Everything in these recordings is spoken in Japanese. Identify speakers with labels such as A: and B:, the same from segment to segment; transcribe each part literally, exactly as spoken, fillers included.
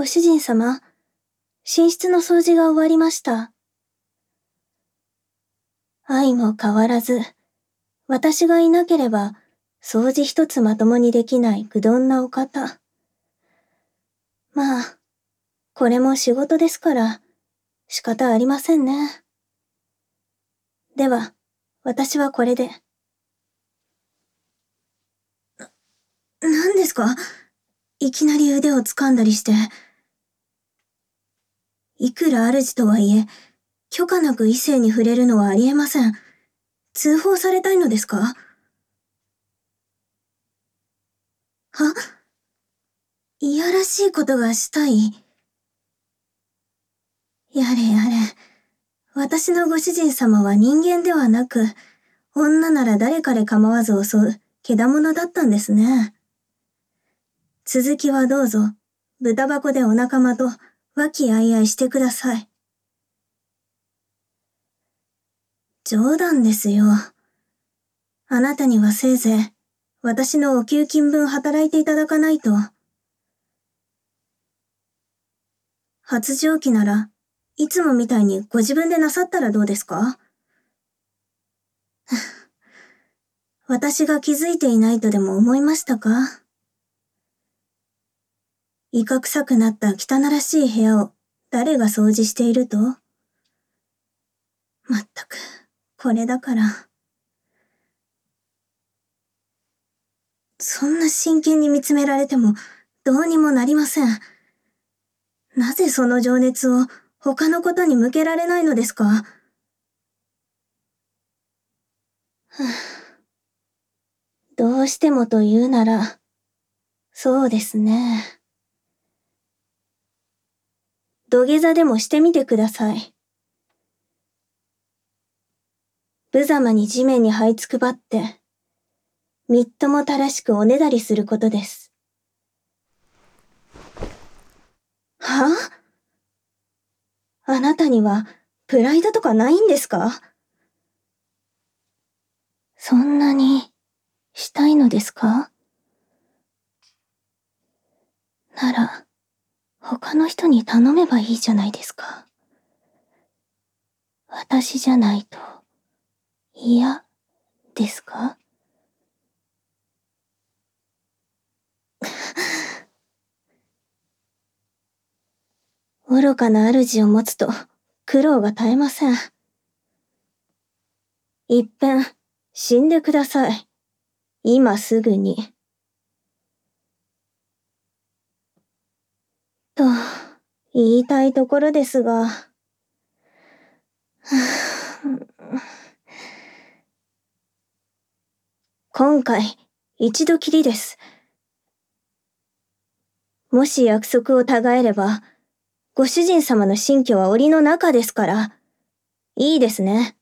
A: ご主人様、寝室の掃除が終わりました。相も変わらず、私がいなければ、掃除一つまともにできない愚鈍なお方。まあ、これも仕事ですから、仕方ありませんね。では、私はこれで。な、何ですか？いきなり腕を掴んだりして。いくら主とはいえ、許可なく異性に触れるのはありえません。通報されたいのですか？は？いやらしいことがしたい？やれやれ。私のご主人様は人間ではなく、女なら誰彼構わず襲う、けだものだったんですね。続きはどうぞ、豚箱でお仲間と和気あいあいしてください。冗談ですよ。あなたにはせいぜい、私のお給金分働いていただかないと。発情期なら、いつもみたいにご自分でなさったらどうですか？私が気づいていないとでも思いましたか？いかくさくなった汚らしい部屋を誰が掃除していると？まったく、これだから。そんな真剣に見つめられてもどうにもなりません。なぜその情熱を他のことに向けられないのですか？どうしてもと言うなら、そうですね。土下座でもしてみてください。無様に地面に這いつくばって、みっともたらしくおねだりすることです。はあ？あなたにはプライドとかないんですか？そんなにしたいのですか？なら、他の人に頼めばいいじゃないですか。私じゃないと嫌ですか？愚かな主を持つと苦労が絶えません。いっぺん死んでください。今すぐに。と言いたいところですが。今回、一度きりです。もし約束を違えれば、ご主人様の新居は檻の中ですから、いいですね。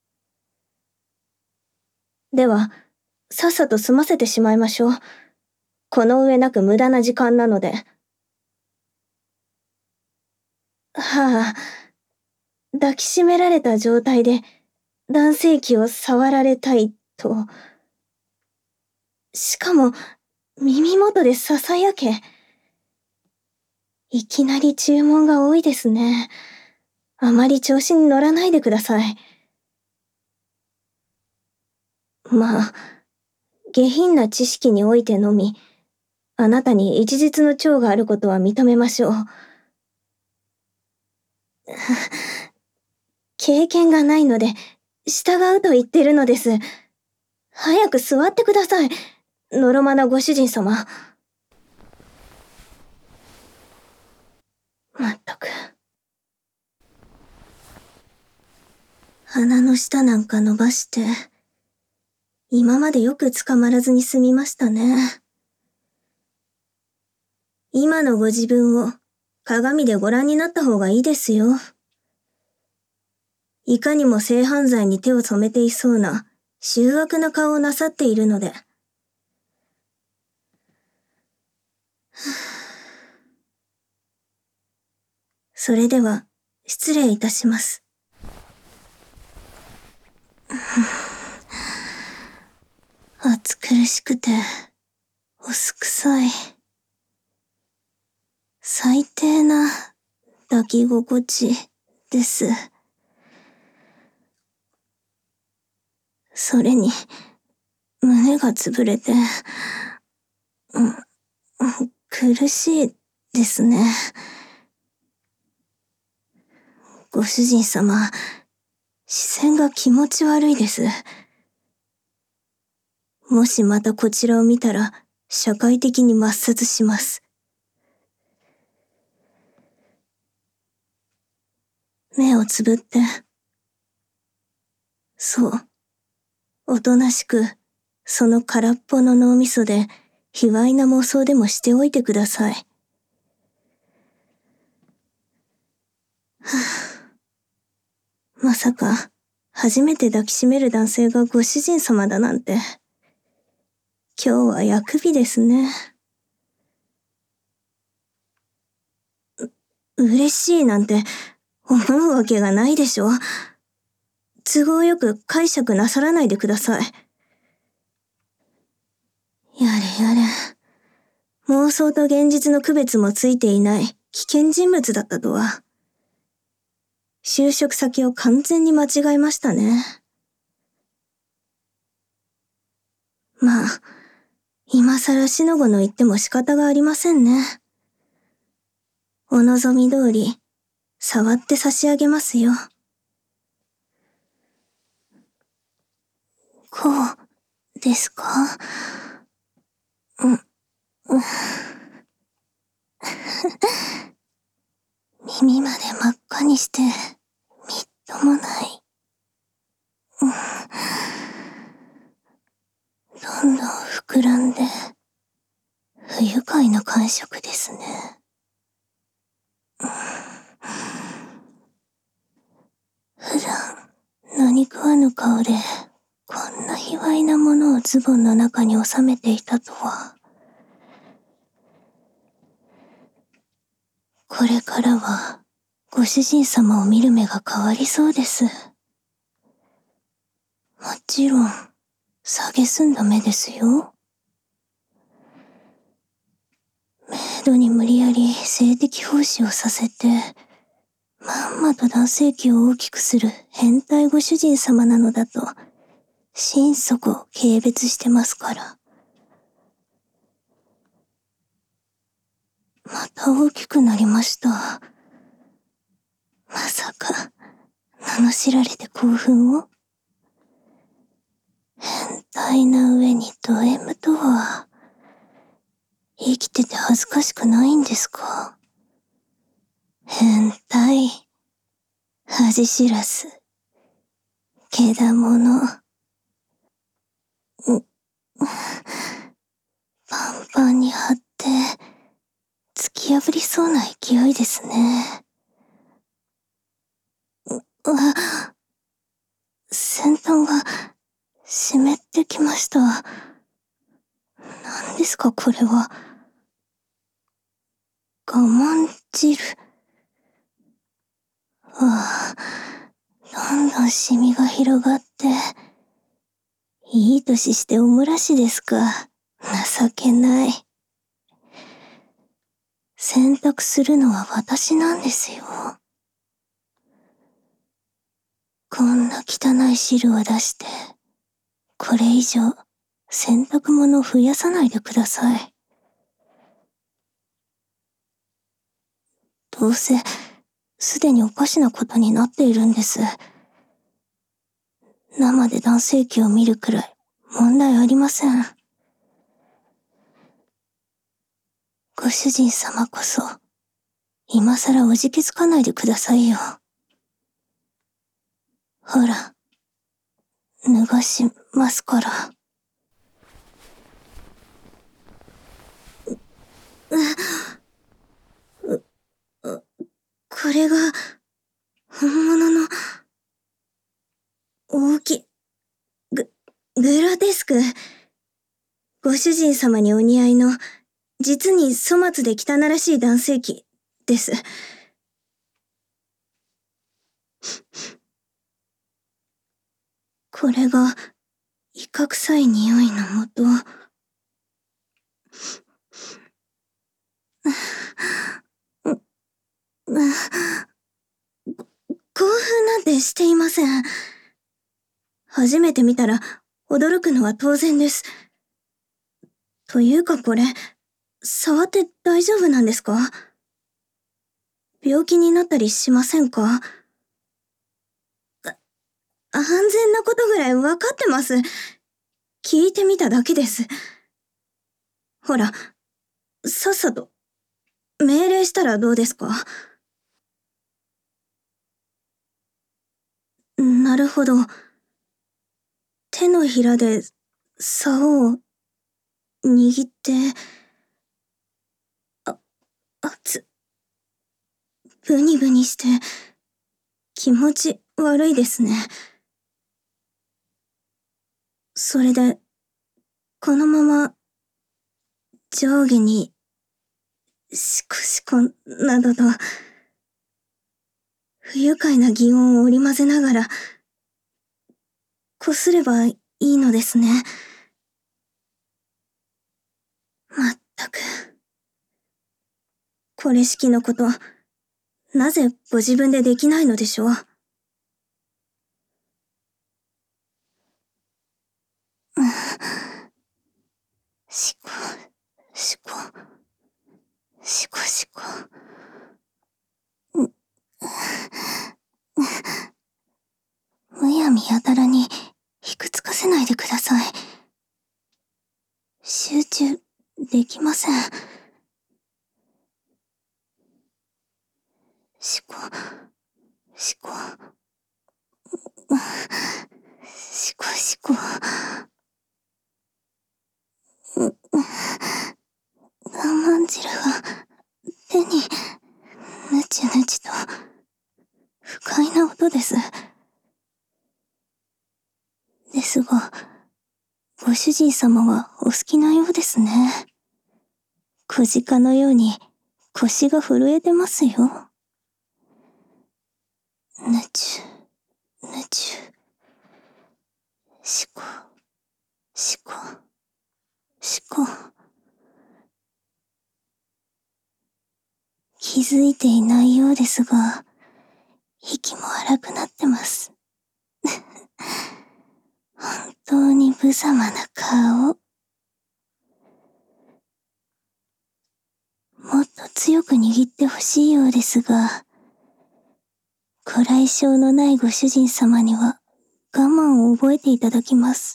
A: では、さっさと済ませてしまいましょう。この上なく無駄な時間なので。はあ、抱きしめられた状態で、男性器を触られたいと。しかも、耳元で囁け。いきなり注文が多いですね。あまり調子に乗らないでください。まあ、下品な知識においてのみ、あなたに一日の長があることは認めましょう。経験がないので、従うと言ってるのです。早く座ってください、のろまなご主人様。まったく。鼻の下なんか伸ばして、今までよく捕まらずに済みましたね。今のご自分を鏡でご覧になった方がいいですよ。いかにも性犯罪に手を染めていそうな、醜悪な顔をなさっているので。それでは、失礼いたします。暑苦しくて、おすくさい。 最低な抱き心地です。それに、胸が潰れて、うん、苦しいですね。ご主人様、視線が気持ち悪いです。もしまたこちらを見たら、社会的に抹殺します。目をつぶって。そう。おとなしく、その空っぽの脳みそで、卑猥な妄想でもしておいてください。はあ、まさか、初めて抱きしめる男性がご主人様だなんて。今日は薬日ですね。う、嬉しいなんて、思うわけがないでしょ。都合よく解釈なさらないでください。やれやれ。妄想と現実の区別もついていない危険人物だったとは。就職先を完全に間違えましたね。まあ、今更しのごの言っても仕方がありませんね。お望み通り、触って差し上げますよ。こう、ですか？うん、うん。耳まで真っ赤にして、みっともない。うん、どんどん膨らんで、不愉快な感触ですね。うん、普段、何食わぬ顔で、こんな卑猥なものをズボンの中に収めていたとは。これからは、ご主人様を見る目が変わりそうです。もちろん、蔑んだ目ですよ。メイドに無理やり性的奉仕をさせて、まんまと男性器を大きくする変態ご主人様なのだと、心底軽蔑してますから。また大きくなりました。まさか、罵られて興奮を？変態な上にド M とは、生きてて恥ずかしくないんですか？変態、恥知らず、けだもの。う、パンパンに張って、突き破りそうな勢いですね。う、あ、先端が湿ってきました。何ですかこれは。我慢汁。ああ、どんどんシミが広がって、いい年しておもらしですか。情けない。選択するのは私なんですよ。こんな汚い汁を出して、これ以上、洗濯物を増やさないでください。どうせ、すでにおかしなことになっているんです。生で男性器を見るくらい、問題ありません。ご主人様こそ、今さらおじけづかないでくださいよ。ほら、脱がしますから。う、う、う、これが、本物の、大き、グ、グロテスク。ご主人様にお似合いの、実に粗末で汚らしい男性器、です。これが、イカ臭い匂いのもと。 興奮なんてしていません。初めて見たら驚くのは当然です。というかこれ、触って大丈夫なんですか？病気になったりしませんか？安全なことぐらいわかってます。聞いてみただけです。ほら、さっさと命令したらどうですか？なるほど。手のひらで竿を握って、あ、熱、ブニブニして気持ち悪いですね。それで、このまま上下にシコシコなどと不愉快な擬音を織り交ぜながらこすればいいのですね。まったく。これしきのこと、なぜご自分でできないのでしょう。しこ、しこ、しこしこ。むやみやたらにひくつかせないでください。集中できません。しこ、しこ、しこしこ。我慢汁が手にぬちぬちと不快な音です。ですが、ご主人様はお好きなようですね。小鹿のように腰が震えてますよ。ぬちゅ、ぬちゅ。しこ、しこ、しこ。気づいていないようですが、息も荒くなってます。本当に無様な顔。もっと強く握ってほしいようですが、ご来性のないご主人様には我慢を覚えていただきます。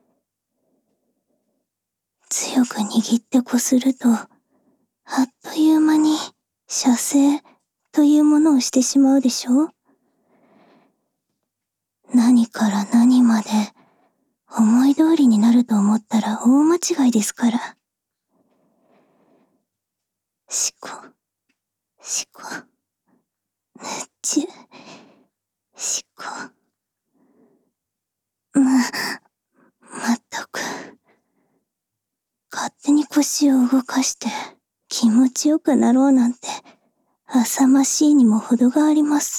A: 強く握ってこすると、あっという間に射精というものをしてしまうでしょう。何から何まで思い通りになると思ったら大間違いですから。しこ、しこ、ぬっちゅ、しこ。ま、まったく。勝手に腰を動かして気持ちよくなろうなんて、浅ましいにも程があります。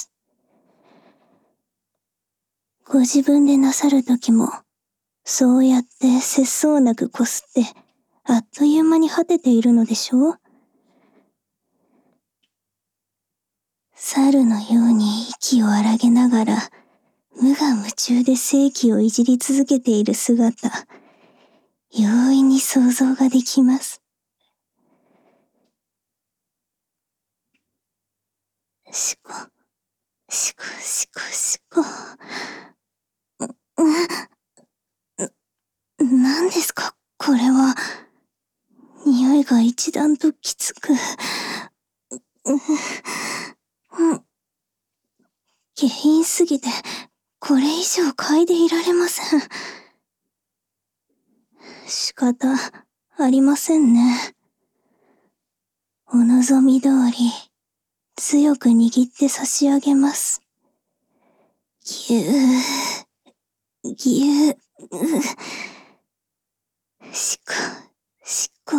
A: ご自分でなさるときも、そうやって節操なくこすって、あっという間に果てているのでしょう。猿のように息を荒げながら、無我夢中で性器をいじり続けている姿、容易に想像ができます。しこ、しこしこしこ。何ですか、これは。匂いが一段ときつく。下品すぎて、これ以上嗅いでいられません。仕方ありませんね。お望み通り、強く握って差し上げます。ぎゅー、ぎゅー、しこ、しこ。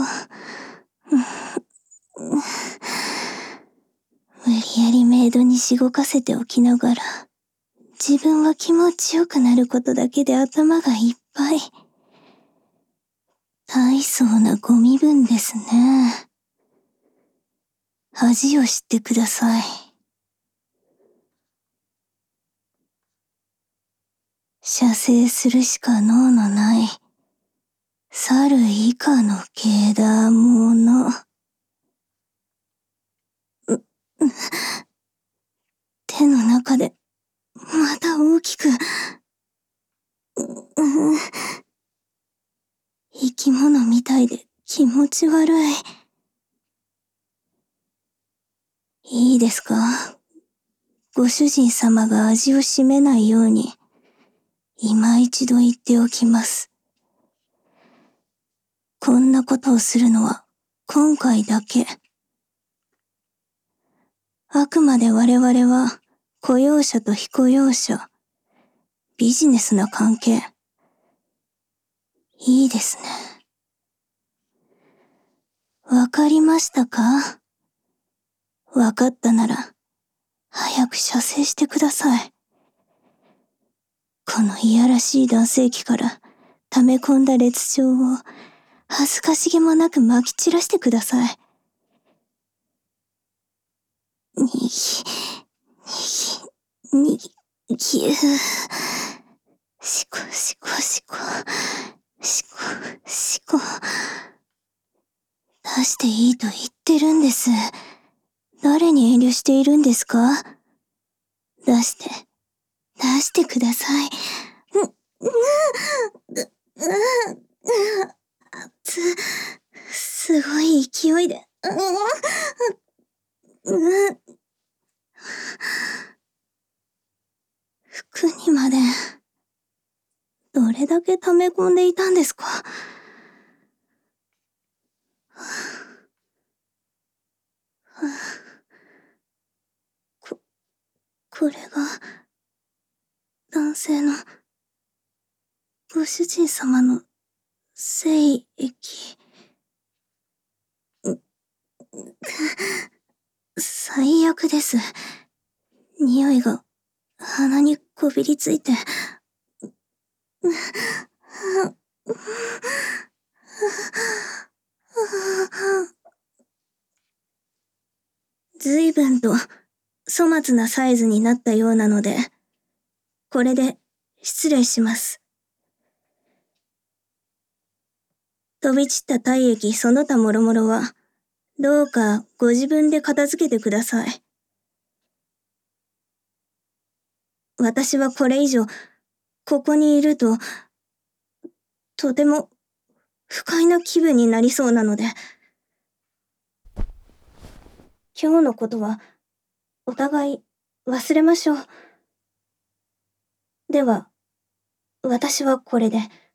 A: 無理やりメイドにしごかせておきながら、自分は気持ちよくなることだけで頭がいっぱい。大層なご身分ですね。恥を知ってください。 生するしか能のない、猿以下の芸だもの。手の中で、また大きく、生き物みたいで気持ち悪い。いいですか？ご主人様が味をしめないように、今一度言っておきます。こんなことをするのは今回だけ。あくまで我々は雇用者と非雇用者、ビジネスな関係。いいですね。わかりましたか？わかったなら、早く射精してください。このいやらしい男性器から溜め込んだ烈情を恥ずかしげもなく撒き散らしてください。にぎ、にぎ、にぎ、ぎゅー。しこしこしこ、しこしこ。出していいと言ってるんです。誰に遠慮しているんですか？出して、出してください。う、う、う、う、つ、すごい勢いで、う、う、服にまで、どれだけ溜め込んでいたんですか？こ、これが、男性の、ご主人様の、精液。最悪です。匂いが、鼻にこびりついて。随分と粗末なサイズになったようなので、これで失礼します。飛び散った体液その他もろもろは、どうかご自分で片付けてください。私はこれ以上、ここにいると、とても不快な気分になりそうなので、今日のことは、お互い忘れましょう。では、私はこれで。